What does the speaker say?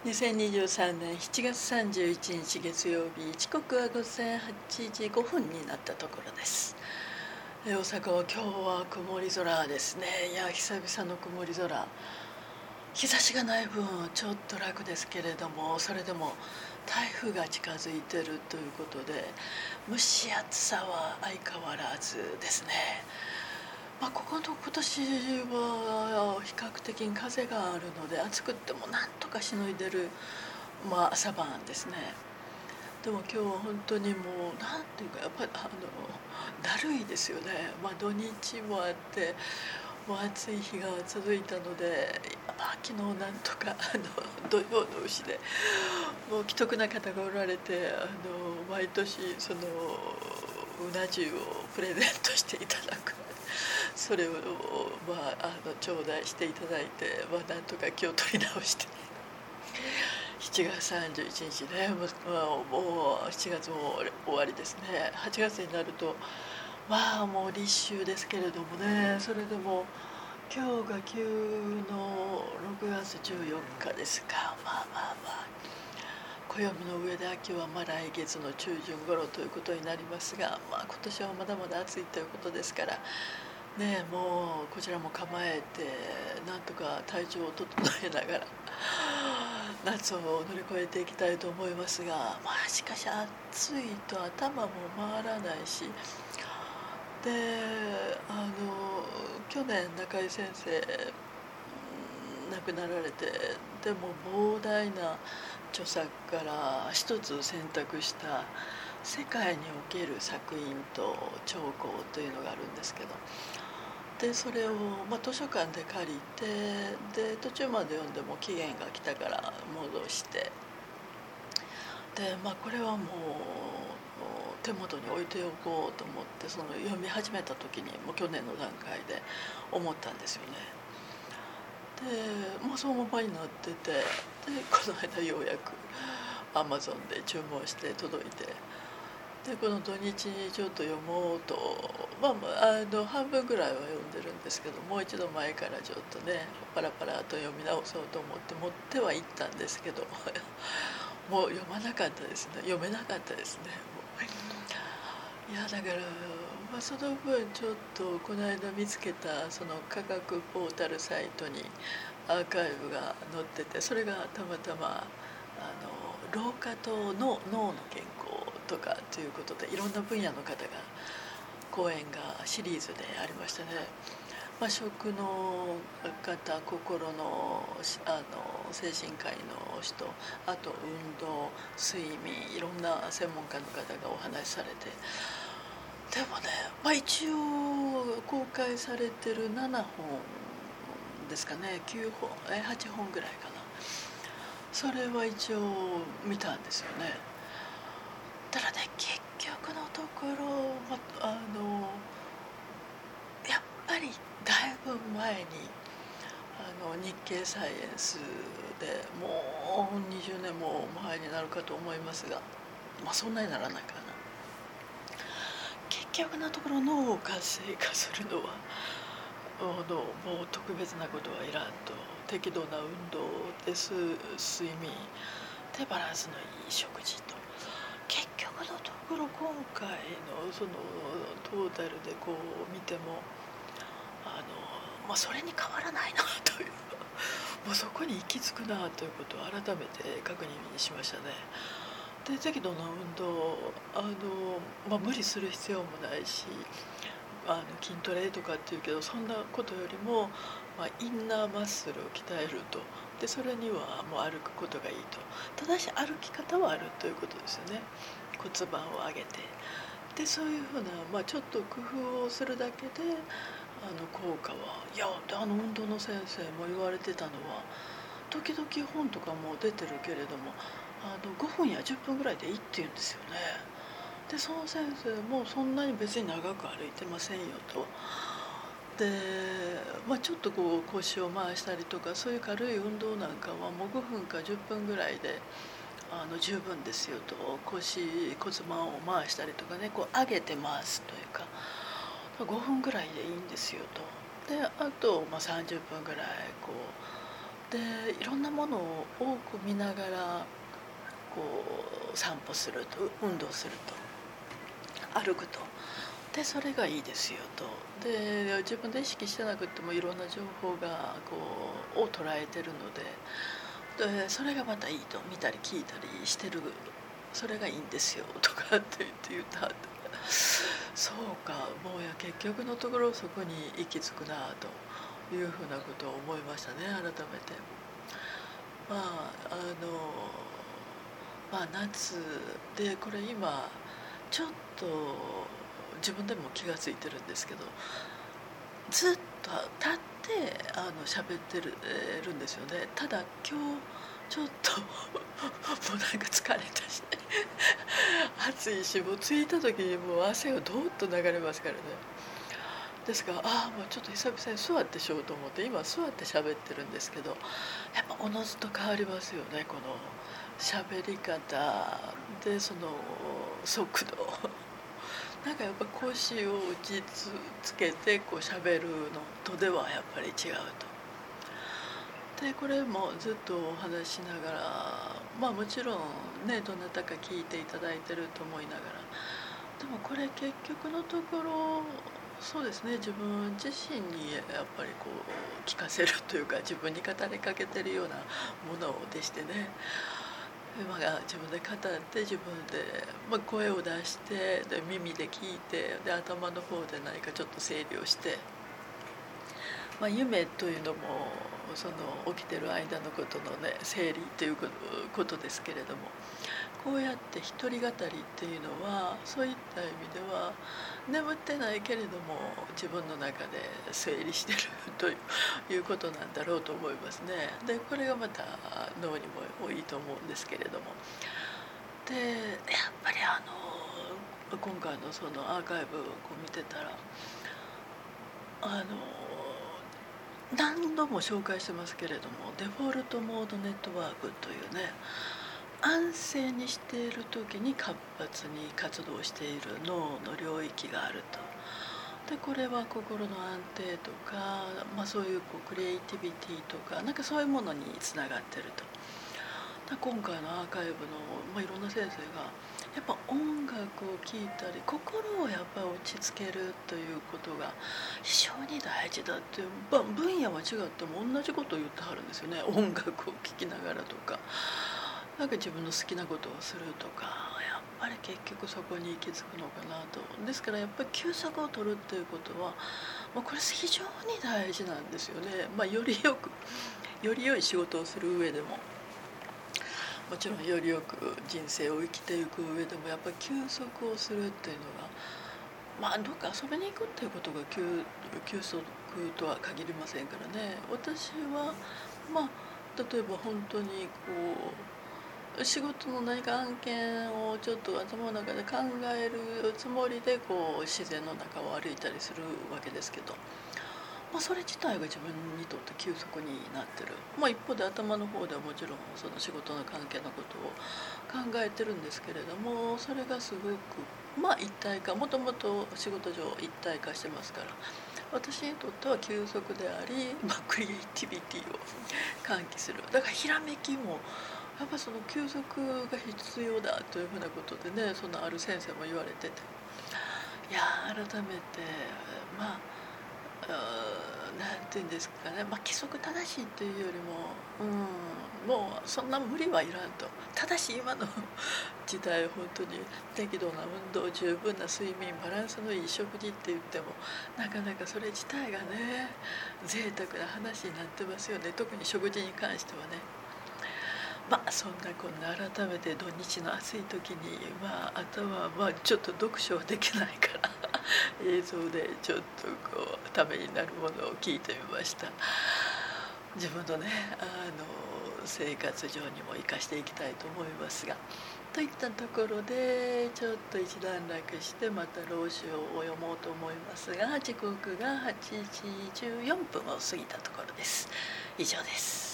2023年7月31日月曜日、時刻は午前8時5分になったところです。大阪は今日は曇り空ですね。いや、久々の曇り空。日差しがない分ちょっと楽ですけれども、それでも台風が近づいてるということで、蒸し暑さは相変わらずですね。ここの今年は比較的に風があるので、暑くってもなんとかしのいでる、朝晩ですね。でも今日は本当にもうなんていうか、やっぱりだるいですよね。土日もあってもう暑い日が続いたので、昨日なんとか土曜の牛でもう奇特な方がおられて、毎年そのうな重をプレゼントしていただく、それを頂戴していただいて、なんとか今日取り直して7月31日ね、もう7月も終わりですね。8月になるともう立秋ですけれどもね。それでも今日が旧の6月14日ですか。暦の上で秋は来月の中旬頃ということになりますが、今年はまだまだ暑いということですからね。もうこちらも構えてなんとか体調を整えながら夏を乗り越えていきたいと思いますが、しかし暑いと頭も回らないし、で去年中井先生亡くなられて、でも膨大な著作から一つ選択した世界における作品と長考というのがあるんですけど、でそれを、図書館で借りて、で途中まで読んでも期限が来たから戻して、でこれはもう手元に置いておこうと思って、その読み始めた時にもう去年の段階で思ったんですよね。でそのままになってて、でこの間ようやくアマゾンで注文して届いて、でこの土日にちょっと読もうと、半分ぐらいは読んでるんですけど、もう一度前からちょっとねパラパラと読み直そうと思って持ってはいったんですけどもう読まなかったですね。読めなかったですね。いやだから、その分ちょっとこの間見つけたその科学ポータルサイトにアーカイブが載ってて、それがたまたま老化と脳の健康とかということで、いろんな分野の方が講演がシリーズでありましたね。食の方、心の精神科医の人、あと運動、睡眠、いろんな専門家の方がお話しされて、でもね、一応公開されてる7本ですかね、9本8本ぐらいかな、それは一応見たんですよね。ただね、結局のところ、やっぱりだいぶ前に日経サイエンスでもう20年も前になるかと思いますが、そんなにならないかな。結局のところ脳を活性化するのはもう特別なことはいらんと。適度な運動です、睡眠でバランスのいい食事と。結局のところ今回のそのトータルでこう見てもそれに変わらないなというもうそこに行き着くなということを改めて確認しましたね。で適度な運動無理する必要もないし、筋トレとかっていうけど、そんなことよりも、インナーマッスルを鍛えると。でそれにはもう歩くことがいいと。ただし歩き方はあるということですよね。骨盤を上げて、でそういうふうな、ちょっと工夫をするだけで効果は、いや運動の先生も言われてたのは、時々本とかも出てるけれども5分や10分ぐらいでいいって言うんですよね。でその先生もそんなに別に長く歩いてませんよと。で、ちょっとこう腰を回したりとか、そういう軽い運動なんかはもう5分か10分ぐらいで十分ですよと。骨盤を回したりとかね、こう上げて回すというか、5分ぐらいでいいんですよと。であと、30分ぐらいこでいろんなものを多く見ながらこう散歩すると、運動すると、歩くと、でそれがいいですよと。で自分で意識してなくてもいろんな情報がを捉えてるので、それがまたいいと、見たり聞いたりしてる、それがいいんですよとかって言った後、そうか、もう結局のところそこに行き着くなというふうなことを思いましたね、改めて。まあ夏で、これ今ちょっと自分でも気が付いてるんですけど、ずっと立って喋ってるんですよね。ただ今日ちょっともうなんか疲れたし暑いし、もう着いた時にもう汗がどーっと流れますからね。ですからもうちょっと久々に座ってしようと思って今座って喋ってるんですけど、やっぱおのずと変わりますよね、この喋り方で、その速度なんかやっぱ腰を打ちつけてこう喋るのとではやっぱり違うと。でこれもずっとお話しながら、もちろんね、どなたか聞いていただいてると思いながら、でもこれ結局のところ、そうですね、自分自身にやっぱりこう聞かせるというか、自分に語りかけてるようなものでしてね、自分で語って自分で、声を出して、で耳で聞いて、で頭の方で何かちょっと整理をして、夢というのもその起きてる間のことのね、整理ということですけれども、こうやって一人語りっていうのはそういった意味では眠ってないけれども自分の中で整理してるということなんだろうと思いますね。でこれがまた脳にもいいと思うんですけれども、でやっぱり今回のそのアーカイブを見てたら、何度も紹介してますけれども、デフォルトモードネットワークというね、安静にしている時に活発に活動している脳の領域があると。でこれは心の安定とか、そういうクリエイティビティとか、なんかそういうものにつながってると。今回のアーカイブの、いろんな先生がやっぱ音楽を聴いたり心をやっぱ落ち着けるということが非常に大事だっていう、分野は違っても同じことを言ってはるんですよね。音楽を聴きながらとか、なんか自分の好きなことをするとか、やっぱり結局そこに行き着くのかなと。ですからやっぱり休息を取るっていうことは、これ非常に大事なんですよね。より良い仕事をする上でも、もちろんよりよく人生を生きていく上でも、やっぱり休息をするっていうのが、どっか遊びに行くっていうことが休息とは限りませんからね。私は例えば本当に仕事の何か案件をちょっと頭の中で考えるつもりで自然の中を歩いたりするわけですけど、それ自体が自分にとって休息になってる。一方で頭の方ではもちろんその仕事の関係のことを考えてるんですけれども、それがすごく一体化、もともと仕事上一体化してますから、私にとっては休息であり、クリエイティビティを喚起する。だからひらめきもやっぱその休息が必要だというふうなことでね、そのある先生も言われてて、いや改めてなんていうんですかね、規則正しいというよりも、もうそんな無理はいらんと。ただし今の時代本当に適度な運動、十分な睡眠、バランスのいい食事って言ってもなかなかそれ自体がね贅沢な話になってますよね。特に食事に関してはね。そんなこんな改めて土日の暑い時にあとはちょっと読書はできないから映像でちょっとためになるものを聞いてみました。自分のね生活上にも生かしていきたいと思いますが、といったところでちょっと一段落してまた老子を読もうと思いますが、時刻が8時14分を過ぎたところです。以上です。